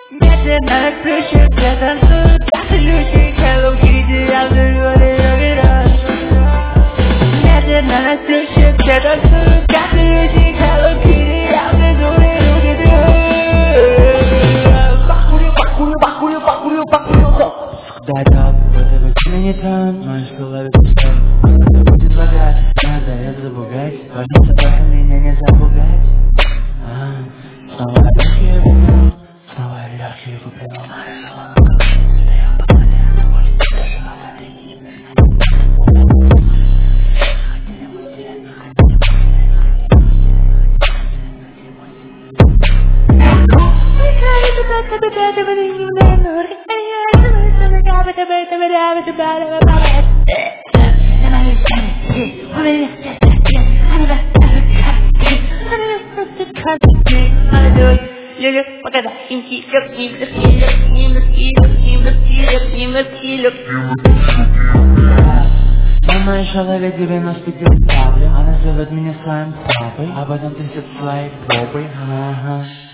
Медленно ключик, я танцую, как ключик, Hello Kitty, я взрываю раз. Медленно ключик, я танцую, как ключик, Hello Kitty, я взрываю раз. Дорог, это тебе не там, можешь голове пустать. Это будет вода, надо это забугать. Важно, что меня не запугать. Снова легкие выпил, снова легкие выпил. Стоял по воде, может даже говорить. Мама еще ловит 99 проблем. Она зовет меня своим папой, а потом трясет своей попой.